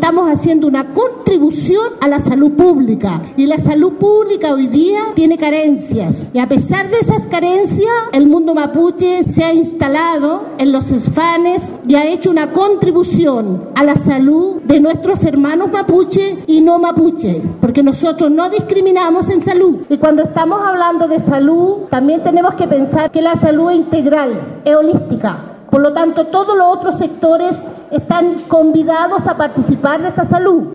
estamos haciendo una contribución a la salud pública. Y la salud pública hoy día tiene carencias. Y a pesar de esas carencias, el mundo mapuche se ha instalado en los esfanes y ha hecho una contribución a la salud de nuestros hermanos mapuche y no mapuche, porque nosotros no discriminamos en salud. Y cuando estamos hablando de salud, también tenemos que pensar que la salud es integral, es holística. Por lo tanto, todos los otros sectores están convidados a participar de esta salud.